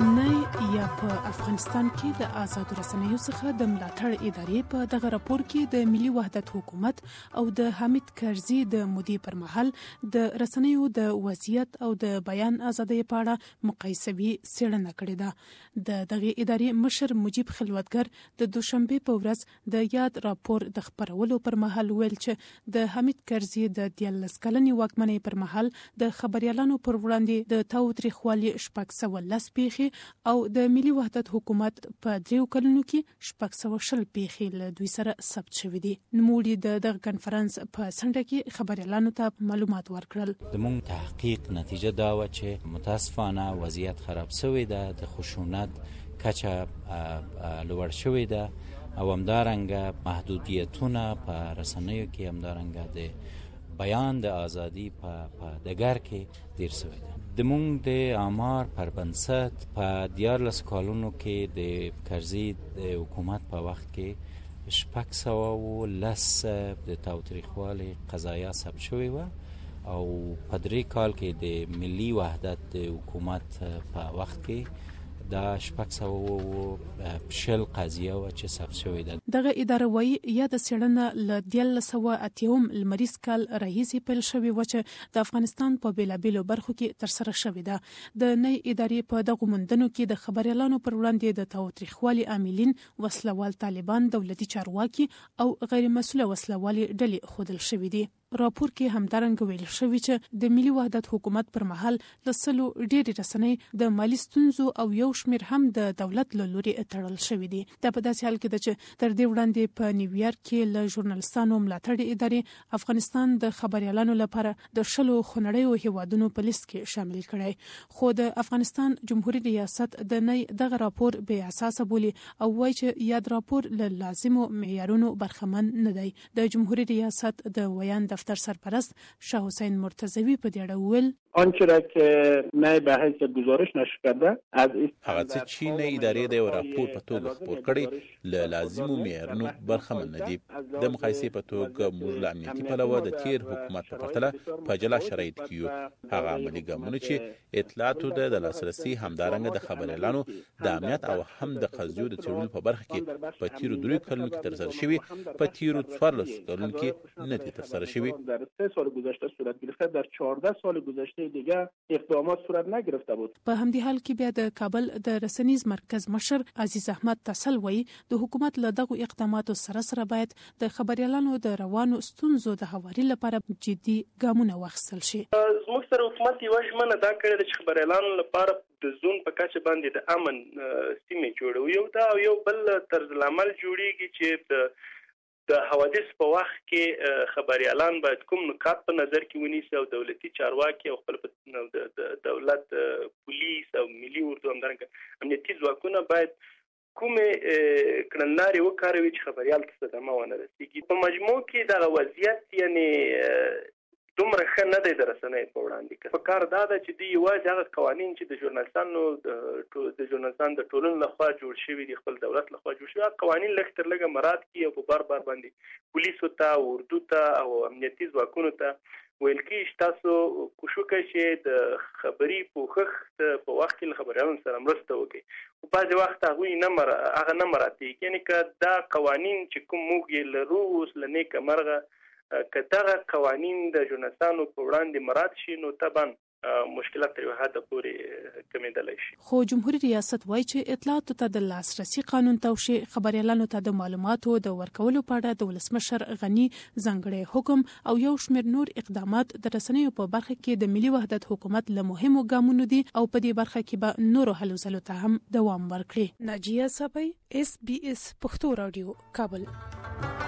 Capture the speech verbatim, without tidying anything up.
نه یا په افغانستان کې د آزادو رسنیو څخه د ملاتړ ادارې په دغه راپور کې د ملي وحدت حکومت او د حامد کرزي د مودې پر مهال د رسنیو د وضعیت او د بیان ازادۍ په اړه مقایسوي څېړنه کړې ده. د دغه ادارې مشر مجیب خلوتګر د دوشنبه په ورځ د یاد راپور د خبرولو پر مهال ویل چې د حامد کرزي د دیارلس کلنې واکمنۍ پر مهال د خبريالانو پر وړاندې د تاوتریخوالي شپږ سوه لس پیښې او د ملي وحدت حکومت په دریو کلونو کې شپږ سوه شل پیښې له دوی سره ثبت شوې دي. نوموړي د دغه کنفرانس په څنډه کې خبريالانو ته معلومات ورکړل. د مونږ تحقیق نتیجه دا و چې متاسفانه وضعیت خراب شوی ده، د خشونت کچه لوړ شوی ده او همدارنګه محدودیتونه په رسنیو کې همدارنګه د بیان د ازادي په ډګر کې ډیر شوی ده. د مونږ د آمار پر بنسټ په دیارلس کالونو کې د کرزي د حکومت په وخت کې شپږ سوه و لس د تاوتریخوالي قضایا ثبت شوې وه او په درې کال کې د ملي وحدت د حکومت په وخت کې دا شپږ سوه و شل قضیه وه چې ثبت شوې ده. دغه اداره وایي یاده څېړنه له دیارلس سوه اتیاوم لمریز کال راهیسې پیل شوې وه چې د افغانستان په بېلابېلو برخو کې ترسره شوې ده. د نوې ادارې په دغو موندنو کې د خبريالانو پر وړاندې د تاوتریخوالي عاملین وسلوال طالبان، دولتي چارواکي او غیر مسؤله وسلوالي ډلې ښودل شوې دي. راپور کې همدارنګه ویل شوی چې د ملي وحدت حکومت پر مهال له سلو ډېرې رسنۍ د مالي ستونزو او یو شمېر هم د دولت له لوري تړل شوي دي. دا په داسې حال کې ده چې تر دې وړاندې په نیویارک کې له ژورنالستانو ملاتړ ادارې افغانستان د خبريالانو لپاره د شلو خونړیو هیوادونو په لیست کې شامل کړی، خو د افغانستان جمهوریت ریاست د نې دغه راپور بې اساسه بولي او وایي چې یاد راپور له لازمو معیارونو برخمن نه دی. د جمهوریت ریاست د ویان دفتر سرپرست شاه حسین مرتضوی په دې اړه ویل آنچه را که نه به حیث گزارش نشر کرده از هغه څه چې نه ادارې د یو راپور په توګه خپور کړي له لازمو معیارونو برخمن نه دي. د مقایسې په توګه موږ له امنیتي پلوه د تیر حکومت په پرتله په جلا شرایط کې یو. هغه عملي ګامونه چې اطلاعاتو د لاسرسي همدارنګه د خبريالانو د امنیت او هم د قضیو د څېړلو په برخه کې په تیرو دریو کلونو کې ترسره شوي، په تیرو څوارلسو کلونو کې نه دي ترسره شوي. در سه سال گذشته صورت گرفته، در چهارده سال گذشته دیگه اقدامات صورت نگرفته بود. په همدې حال کې بیا د کابل د رسنیز مرکز مشر عزیز احمد تسل وایي د حکومت له دغو اقداماتو سره سره باید د خبريالانو د روانو ستونزو د هواري لپاره جدي ګامونه واخیستل شي. زموږ سره حکومت یوه ژمنه دا کړې ده چې خبريالانو لپاره د زون په کچه باندې د امن سیمې جوړوي. یو دا یو بل طرز العمل جوړیږي چې د د حوادث په وخت کې خبريالان باید کوم نکات په نظر کې ونیسي او دولتي چارواکي او خپل د دولت پولیس او ملي اردو همدارنګه امنیتي ځواکونه باید کومې کړنلارې وکاروي چې خبريال ته صدمه ونه رسېږي. په مجموع کې دغه وضعیت یعنې دومره ښه نه دی د رسنیو په وړاندې. په کار دا ده چې دوی یوازې هغه قوانین چې د ژورنالستانو د ژورنالستان د ټولنې لخوا جوړ شوي دي، خپل دولت لخوا جوړ شوي، هغه قوانین لږ تر لږه مراعات کړي او په بار بار باندې پولیسو ته، اردو ته او امنیتي ځواکونو ته ویل کېږي چې تاسو کوشش وکړئ چې د خبري پوښښت په وخت کې له خبريالانو سره مرسته وکړي. خو بعضې وخت هغوی نه مر... هغه نه مراعاتېږي. یعنې که دا قوانین چې کوم موږ یې لرو اوس له نیکه مرغه که دغه قوانین د ژورنالستانو په وړاندې مراعات شي نو طبعا مشکلات تر یوه حده پورې کمېدلی شي. خو جمهوریت ریاست وایي چې اطلاعاتو ته د لاسرسي قانون توشي، خبريالانو ته د معلوماتو د ورکولو په اړه د ولسمشر غني ځانګړی حکم او یو شمېر نور اقدامات د رسنیو په برخه کې د ملي وحدت حکومت له مهمو ګامونو دي او په دې برخه کې به نورو هلو ځلو ته هم دوام ورکړي. ناجیه صافی، اس بي اس پښتو رادیو، کابل.